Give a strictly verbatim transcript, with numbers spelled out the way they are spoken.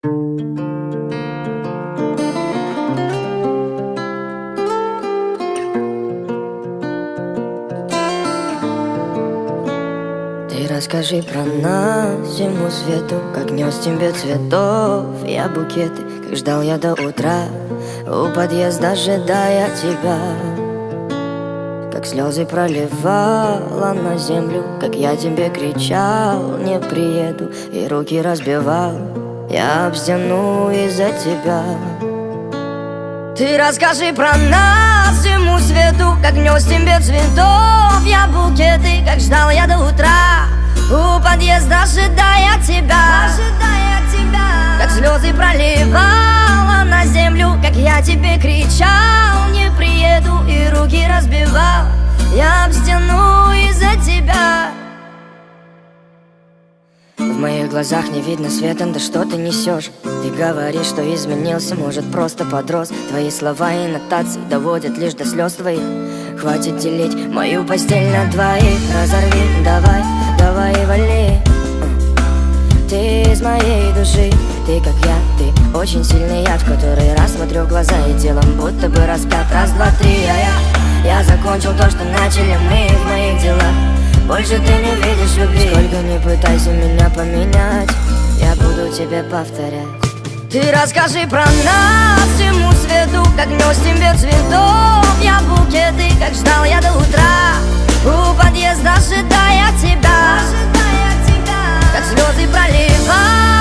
Ты расскажи про нас всему свету, как нес тебе цветов я букеты, как ждал я до утра у подъезда, ожидая тебя. Как слезы проливала на землю, как я тебе кричал, не приеду, и руки разбивал я об стену из-за тебя. Ты расскажи про нас всему свету, как нес тебе цветов я букеты, как ждал я до утра у подъезда, ожидая тебя, ожидая тебя. Как слезы проливала на землю, как я тебе кричал, не приеду, и руки разбивал я об стену из-за тебя. В моих глазах не видно света, да что ты несешь? Ты говоришь, что изменился, может просто подрос. Твои слова и нотации доводят лишь до слез твоих. Хватит делить мою постель на двоих. Разорви, давай, давай вали. Ты из моей души, ты как я, ты очень сильный яд, в который раз смотрю в глаза и телом будто бы распят. Раз, два, три, а я, я закончил то, что начали мы в моих делах. Больше ты не видишь любви. Сколько не пытайся меня поменять, я буду тебе повторять. Ты расскажи про нас всему свету, как нес тебе цветов я букеты, как ждал я до утра у подъезда, ожидая тебя, ожидая тебя. Как слезы проливал